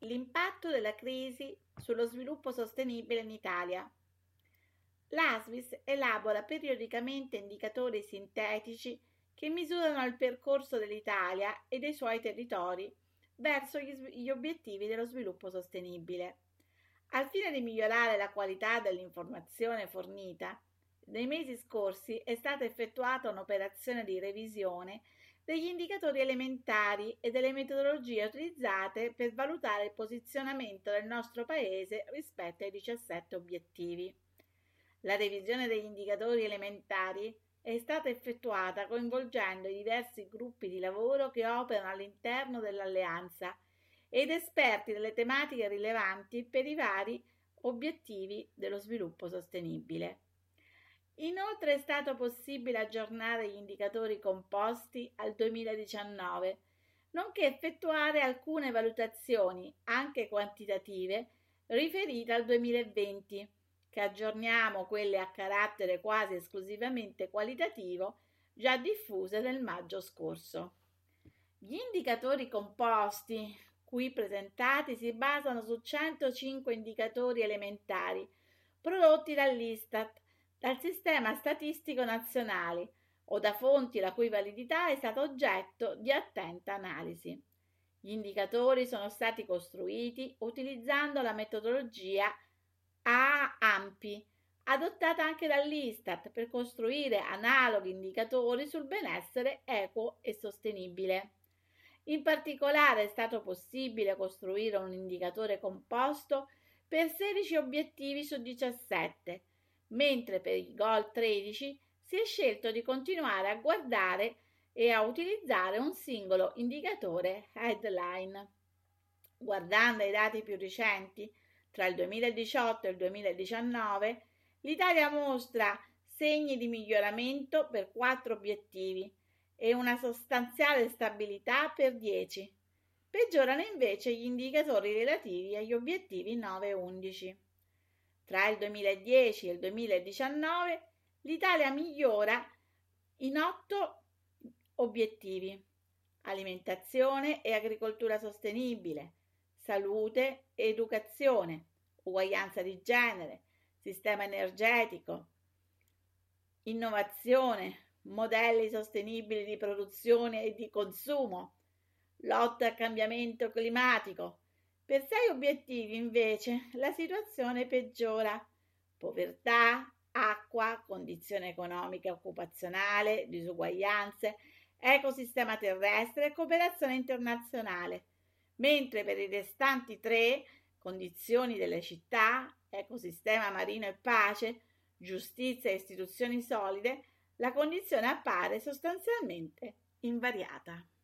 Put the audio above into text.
L'impatto della crisi sullo sviluppo sostenibile in Italia. L'ASVIS elabora periodicamente indicatori sintetici che misurano il percorso dell'Italia e dei suoi territori verso gli obiettivi dello sviluppo sostenibile. Al fine di migliorare la qualità dell'informazione fornita, nei mesi scorsi è stata effettuata un'operazione di revisione degli indicatori elementari e delle metodologie utilizzate per valutare il posizionamento del nostro Paese rispetto ai 17 obiettivi. La revisione degli indicatori elementari è stata effettuata coinvolgendo i diversi gruppi di lavoro che operano all'interno dell'Alleanza ed esperti delle tematiche rilevanti per i vari obiettivi dello sviluppo sostenibile. Inoltre è stato possibile aggiornare gli indicatori composti al 2019, nonché effettuare alcune valutazioni, anche quantitative, riferite al 2020, che aggiorniamo quelle a carattere quasi esclusivamente qualitativo, già diffuse nel maggio scorso. Gli indicatori composti qui presentati si basano su 105 indicatori elementari prodotti dall'Istat, dal Sistema Statistico Nazionale o da fonti la cui validità è stata oggetto di attenta analisi. Gli indicatori sono stati costruiti utilizzando la metodologia AAMPI, adottata anche dall'Istat per costruire analoghi indicatori sul benessere equo e sostenibile. In particolare è stato possibile costruire un indicatore composto per 16 obiettivi su 17, mentre per i goal 13 si è scelto di continuare a guardare e a utilizzare un singolo indicatore headline. Guardando ai dati più recenti, tra il 2018 e il 2019, l'Italia mostra segni di miglioramento per 4 obiettivi e una sostanziale stabilità per 10. Peggiorano invece gli indicatori relativi agli obiettivi 9 e 11. Tra il 2010 e il 2019 l'Italia migliora in 8 obiettivi: alimentazione e agricoltura sostenibile, salute e educazione, uguaglianza di genere, sistema energetico, innovazione, modelli sostenibili di produzione e di consumo, lotta al cambiamento climatico. Per 6 obiettivi invece la situazione peggiora: povertà, acqua, condizione economica e occupazionale, disuguaglianze, ecosistema terrestre e cooperazione internazionale, mentre per i restanti 3, condizioni delle città, ecosistema marino e pace, giustizia e istituzioni solide, la condizione appare sostanzialmente invariata.